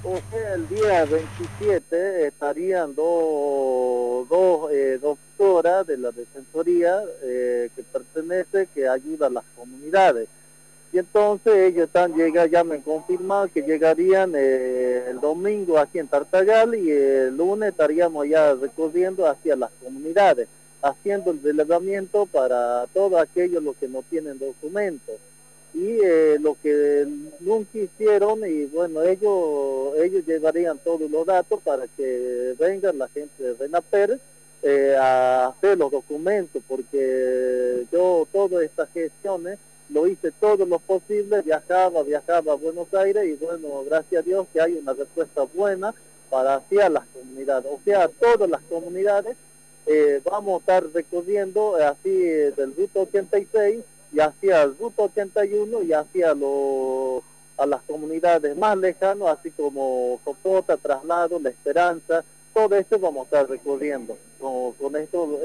O sea, el día 27 estarían dos doctoras de la Defensoría que ayuda a las comunidades. Y entonces ellos ya me confirmaron que llegarían el domingo aquí en Tartagal y el lunes estaríamos ya recorriendo hacia las comunidades, haciendo el relevamiento para todos aquellos los que no tienen documentos. Y lo que nunca hicieron, y bueno, ellos llevarían todos los datos para que venga la gente de RENAPER a hacer los documentos, porque yo todas estas gestiones lo hice todo lo posible, viajaba a Buenos Aires y bueno, gracias a Dios que hay una respuesta buena para hacia las comunidades, o sea, todas las comunidades vamos a estar recorriendo así del Ruta 86 y hacia el Ruta 81 y hacia a las comunidades más lejanas, así como Copota, Traslado, La Esperanza, todo eso vamos a estar recorriendo con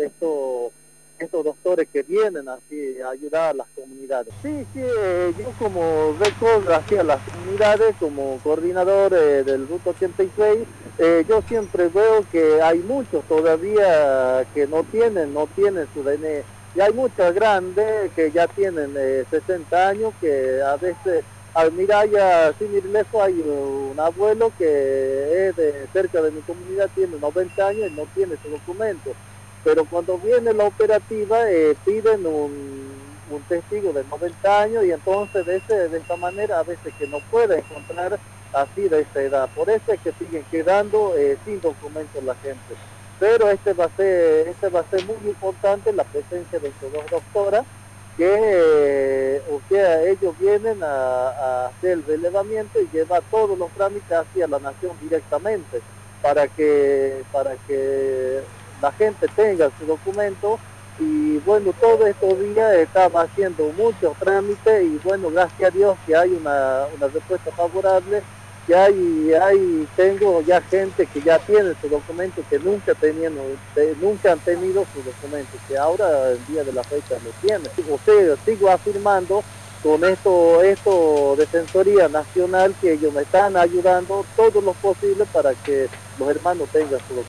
estos doctores que vienen así a ayudar a las comunidades. Sí, yo como recorro hacia las comunidades, como coordinador del Ruta 86, yo siempre veo que hay muchos todavía que no tienen su DNI. Y hay muchas grandes que ya tienen 60 años, que a veces, al mirar ya sin ir lejos, hay un abuelo que es de cerca de mi comunidad, tiene 90 años y no tiene su documento. Pero cuando viene la operativa piden un testigo de 90 años y entonces de esta manera a veces que no puede encontrar así de esta edad. Por eso es que siguen quedando sin documentos la gente. Pero este va a ser muy importante la presencia de estos dos doctoras que o sea, ellos vienen a hacer el relevamiento y llevar todos los trámites hacia la nación directamente para que la gente tenga su documento. Y bueno, todos estos días estaba haciendo muchos trámites y bueno, gracias a Dios que hay una respuesta favorable, que tengo ya gente que ya tiene su documento, que nunca han tenido su documento, que ahora el día de la fecha lo tienen. O sea, sigo afirmando con esto Defensoría Nacional que ellos me están ayudando todo lo posible para que los hermanos tengan su documento.